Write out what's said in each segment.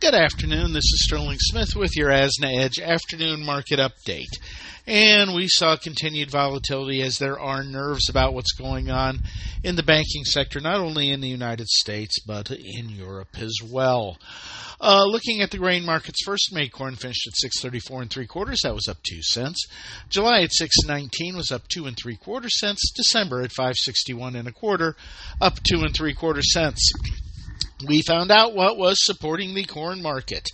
Good afternoon. This is Sterling Smith with your ASNA Edge afternoon market update. And we saw continued volatility as there are nerves about what's going on in the banking sector, not only in the United States, but in Europe as well. Looking at the grain markets first, May corn finished at 6.34 3/4. That was up 2 cents. July at 6.19 was up 2 3/4 cents. December at 5.61 1/4, up 2 3/4 cents. We found out what was supporting the corn market.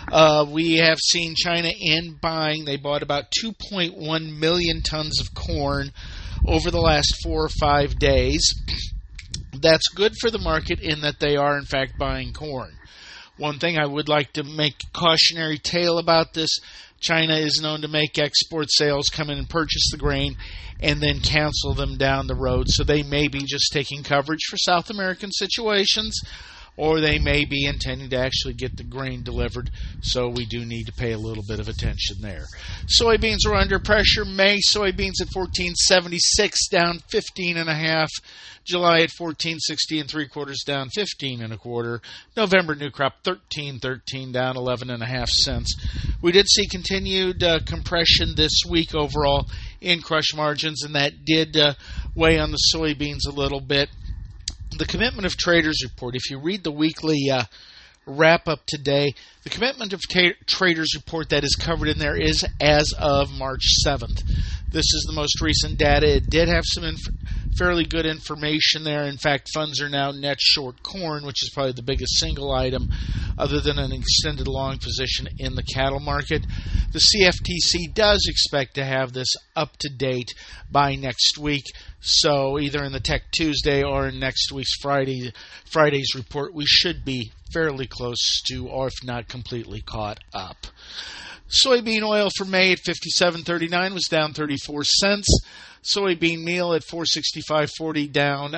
We have seen China end buying. They bought about 2.1 million tons of corn over the last 4 or 5 days. That's good for the market in that they are, in fact, buying corn. One thing I would like to make a cautionary tale about this: China is known to make export sales, come in and purchase the grain, and then cancel them down the road. So they may be just taking coverage for South American situations, or they may be intending to actually get the grain delivered, so we do need to pay a little bit of attention there. Soybeans are under pressure. May soybeans at 14.76, down 15.5. July at 14.60 3/4, down 15 1/4. November new crop 13.13, down 11.5 cents. We did see continued compression this week overall in crush margins, and that did weigh on the soybeans a little bit. The Commitment of Traders report, if you read the weekly wrap-up today, the Commitment of Traders report that is covered in there is as of March 7th. This is the most recent data. It did have some fairly good information there. In fact, funds are now net short corn, which is probably the biggest single item other than an extended long position in the cattle market. The CFTC does expect to have this up to date by next week. So either in the Tech Tuesday or in next week's Friday's report, we should be fairly close to, or if not completely caught up. Soybean oil for May at 57.39 was down 34 cents. Soybean meal at 465.40, down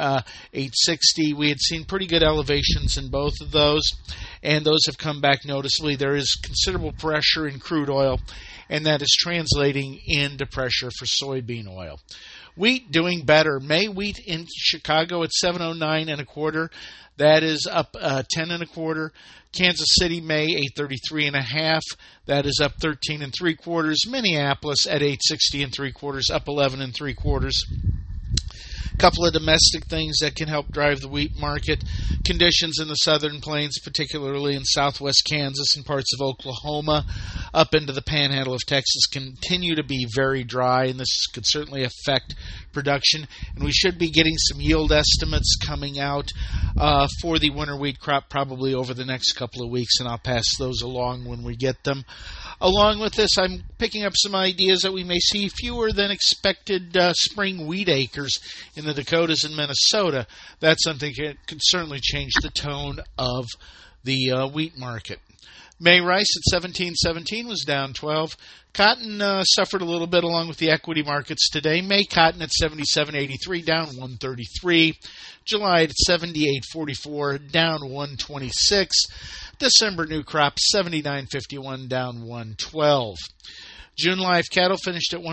8.60. We had seen pretty good elevations in both of those, and those have come back noticeably. There is considerable pressure in crude oil, and that is translating into pressure for soybean oil. Wheat doing better. May wheat in Chicago at 7.09 1/4. That is up 10 1/4. Kansas City, May 8.33 1/2. That is up 13 3/4. Minneapolis at 8.60 3/4, up 11 3/4. Couple of domestic things that can help drive the wheat market. Conditions in the southern plains, particularly in southwest Kansas and parts of Oklahoma, up into the panhandle of Texas, continue to be very dry, and this could certainly affect production. And we should be getting some yield estimates coming out for the winter wheat crop probably over the next couple of weeks, and I'll pass those along when we get them. Along with this, I'm picking up some ideas that we may see fewer than expected spring wheat acres in the Dakotas and Minnesota. That's something that could certainly change the tone of the wheat market. May rice at 17.17 was down 12. Cotton suffered a little bit along with the equity markets today. May cotton at 77.83, down 133. July at 78.44, down 126. December new crop 79.51, down 112. June live cattle finished at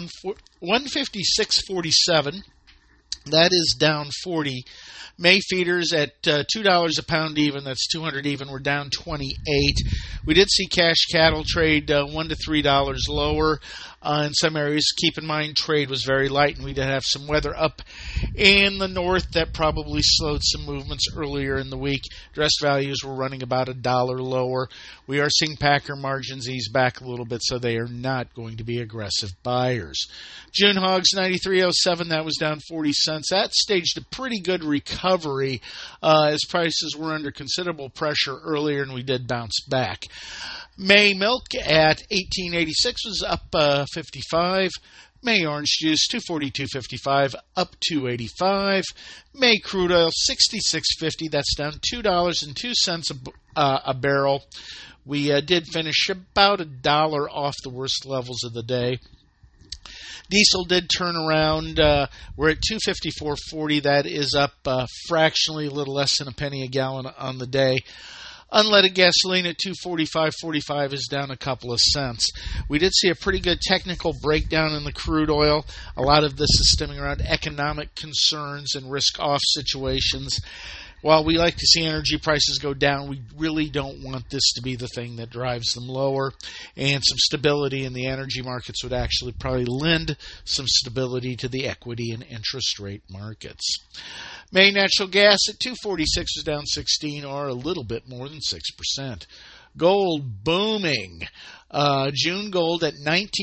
156.47. That is down 40. May feeders at $2 a pound even, that's 200 even, we're down 28. We did see cash cattle trade $1 to $3 lower in some areas. Keep in mind, trade was very light, and we did have some weather up in the north that probably slowed some movements earlier in the week. Dress values were running about $1 lower. We are seeing packer margins ease back a little bit, so they are not going to be aggressive buyers. June hogs 93.07, that was down 40 cents. That staged a pretty good recovery as prices were under considerable pressure earlier, and we did bounce back. May milk at 18.86 was up 55. May orange juice 242.55, up 2.85. May crude oil 66.50, that's down $2.02 a barrel. We did finish about $1 off the worst levels of the day. Diesel did turn around. We're at 254.40. That is up fractionally, a little less than a penny a gallon on the day. Unleaded gasoline at $245.45 is down a couple of cents. We did see a pretty good technical breakdown in the crude oil. A lot of this is stemming around economic concerns and risk-off situations. While we like to see energy prices go down, we really don't want this to be the thing that drives them lower. And some stability in the energy markets would actually probably lend some stability to the equity and interest rate markets. May natural gas at $2.46 was down 16, or a little bit more than 6%. Gold booming. June gold at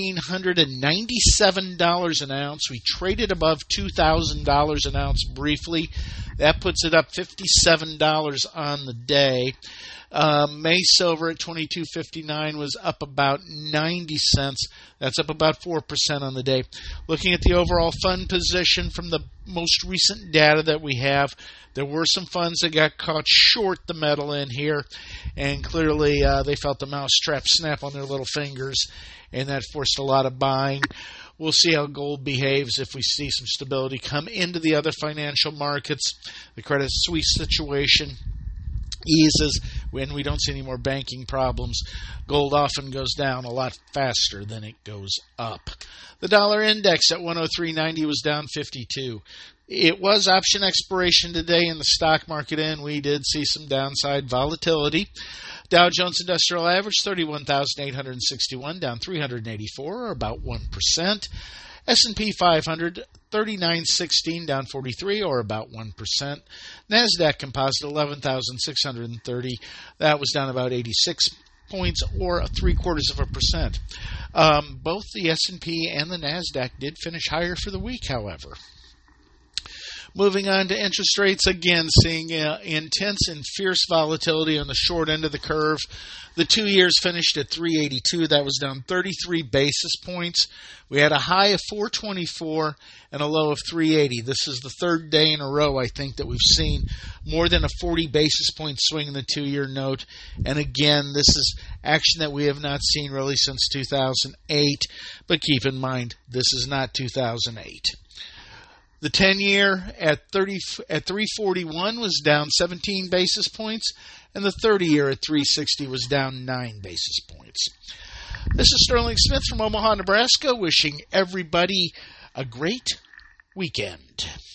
$1,997 an ounce. We traded above $2,000 an ounce briefly. That puts it up $57 on the day. May silver at $22.59 was up about 90 cents. That's up about 4% on the day. Looking at the overall fund position from the most recent data that we have, there were some funds that got caught short the metal in here, and clearly they felt the mousetrap snap on their little fingers, and that forced a lot of buying. We'll see how gold behaves if we see some stability come into the other financial markets. The Credit Suisse situation eases when we don't see any more banking problems. Gold often goes down a lot faster than it goes up. The dollar index at 103.90 was down 52. It was option expiration today in the stock market, and we did see some downside volatility. Dow Jones Industrial Average 31,861, down 384, or about 1%. S&P 500 3916, down 43, or about 1%. Nasdaq Composite 11,630, that was down about 86 points, or 0.75%. Both the S&P and the Nasdaq did finish higher for the week, however. Moving on to interest rates, again seeing intense and fierce volatility on the short end of the curve. The 2 years finished at 382. That was down 33 basis points. We had a high of 424 and a low of 380. This is the third day in a row, I think, that we've seen more than a 40 basis point swing in the 2-year note. And again, this is action that we have not seen really since 2008. But keep in mind, this is not 2008. The 10-year at 341 was down 17 basis points, and the 30-year at 360 was down 9 basis points. This is Sterling Smith from Omaha, Nebraska, wishing everybody a great weekend.